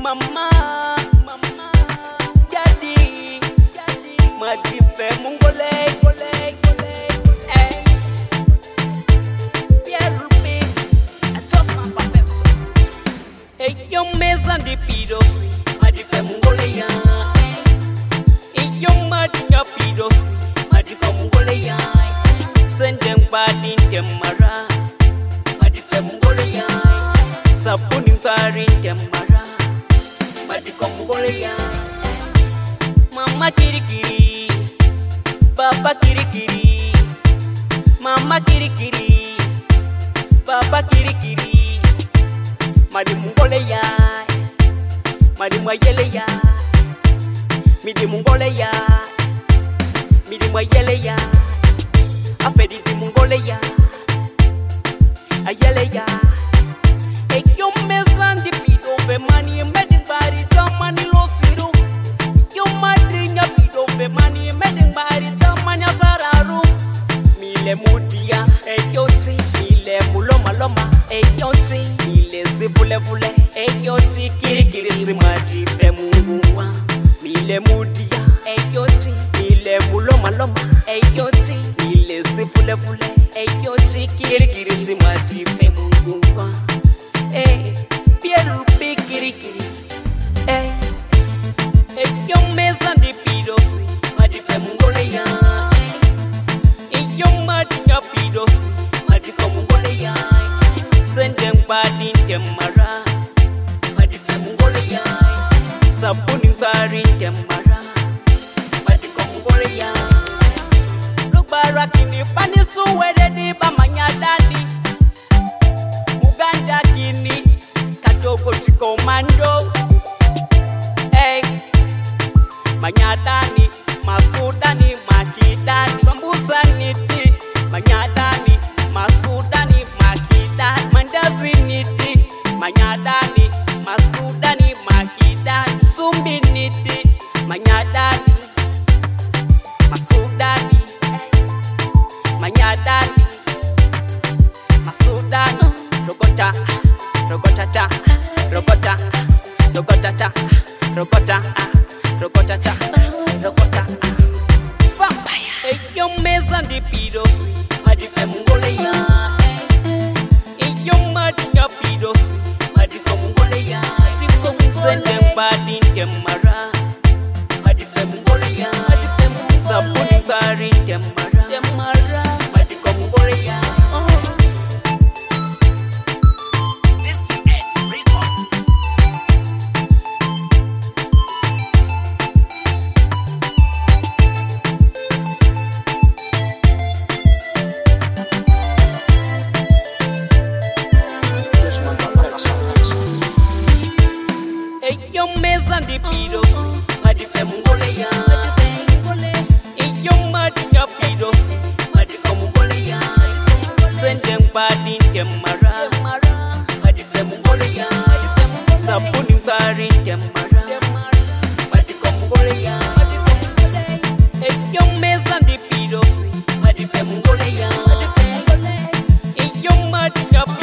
Mama, daddy, madife mungole, eh, Pierre P, I just my perfection. Eh, yo mesa di pidosi, madife mungole ya, yo madinya pidosi, madife mungole ya, sendem badin temara, madife mungole ya, sabuni farin temara. Madikomgoleya, mama kirikiri, baba kirikiri, mama kirikiri, baba kirikiri, madimungoleya, madimwayeleya, midimungoleya, midimwayeleya, afedi dimungoleya, ayeleya, eyo mesandi pido fe mani medi bari tamani lo siru, yo madrinya pido fe mani medi bari tamani asararu, mile mudia eyo ti, mile muloma loma eyo ti, mile sivule vule eyo ti, kirikiri si madri fe munguwa, mile mudia eyo ti, mile muloma loma eyo ti, mile sivule vule eyo ti, kirikiri si madri fe munguwa. Pierre P kirikiri, yo mesa di pidosi, madife mungoleya, yo madinya pidosi, madiko mungoleya, sendem badin temara, madife mungoleya, sabuni farin temara, madiko mungoleya, lubara kini panisu wede di bamanya dani. Uganda kini Katogo chikomando, Manyadani, Masudani, Makidani, Sambusa niti, Manyadani, Masudani, Makidani, Mandazi niti, Manyadani, Masudani, Makidani, Sumbi niti, Manyadani, Masudani, Manyadani, Masudani, Rogota, Rogota, Rogota, Rogota, Rogota, Rogota, Rogota, Vampire. Yo mesa di pidosi, madife mungoleya. Yo madinya pidosi, madife mungoleya. Sendem badin temara, madife mungoleya. Sabuni farin temara, madife mungoleya. Yo mesa di pidosi, madife mungoleya. Yo madinya pidosi, madiko mungoleya. Sendem badin temara, madife mungoleya. Sabuni farin temara, madiko mungoleya. Yo mesa di pidosi, madife mungoleya. Yo madinya